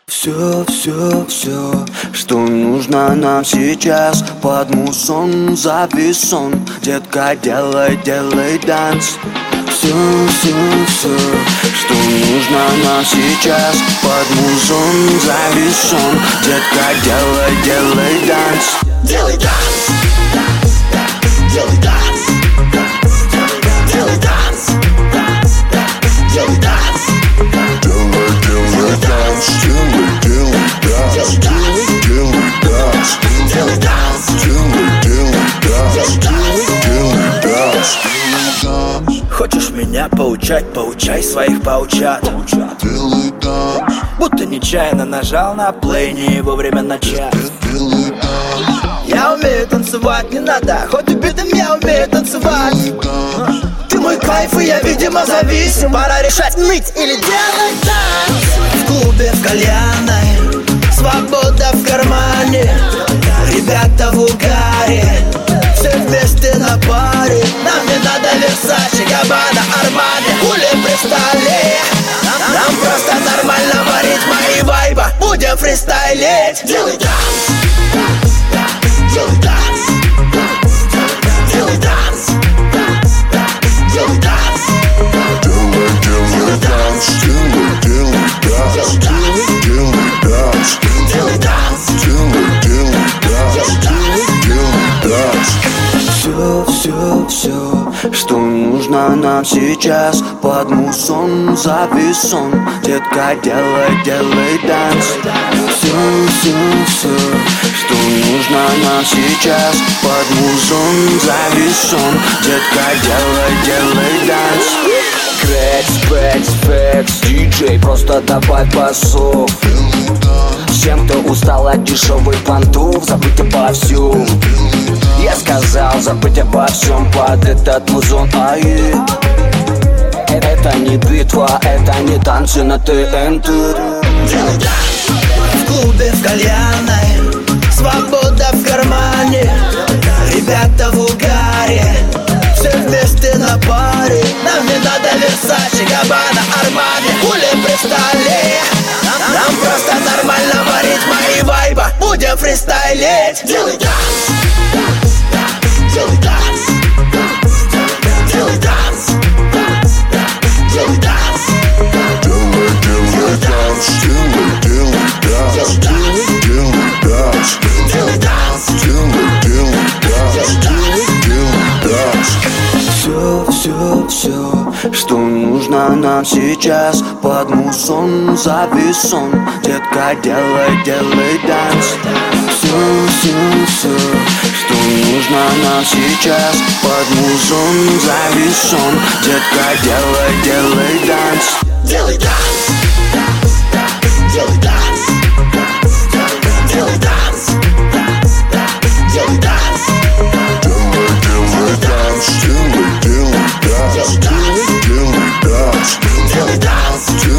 Все, что нужно нам сейчас. Под мусон завис он. Детка, делай данс. Все, что нужно нам сейчас. Под музон завис он. Детка, делай данс. Делай данс, делай данс, делай данс, делай данс, Делай данс, делай данс, делай данс. Хочешь меня поучать, поучай своих паучат. Делай данс, Будто нечаянно нажал на плей, не вовремя начать. делай данс, Я умею танцевать, не надо, хоть убитым я умею танцевать. Ты мой кайф, и я, видимо, зависим. Пора решать, ныть или делать данс. В клубе, в кальянной, свобода в кармане. Ребята в угаре, все вместе на паре. Нам не надо Версаче, Габбана, Армани, хули при столе. Нам просто нормально варить мои вайба. Будем фристайлить. делай данс, делай данс, делай данс, делай данс, делай данс, делай данс, делай данс, делай данс. Все, что нужно нам сейчас. Под мусон завис он. Детка, делай данс. Все, что нужно нам сейчас. Под музон завис он. Детка, делай данс. Крэкс, фэкс, диджей, просто добавь басов. Всем, кто устал от дешевых понтов, забудь обо всем. Я сказал, забудь обо всем под этот музон. Это не битва, это не танцы на ТНТ. делай данс, В клубе, в кальянной, свобода в кармане. Ребята в угаре, все вместе на паре. Нам не надо Версаче, Габбана, Армани, хули при столе. Нам просто нормально варить мои вайба. Будем фристайлить. делай данс, делай данс, делай данс, делай данс, Делай данс, делай данс, Все, что нужно нам сейчас. Под мусон завис он. Детка, делай данс. Все, что нужно нам сейчас. Под музон завис он. Детка, делай данс. делай данс, делай данс, делай данс, делай данс, делай данс, делай данс,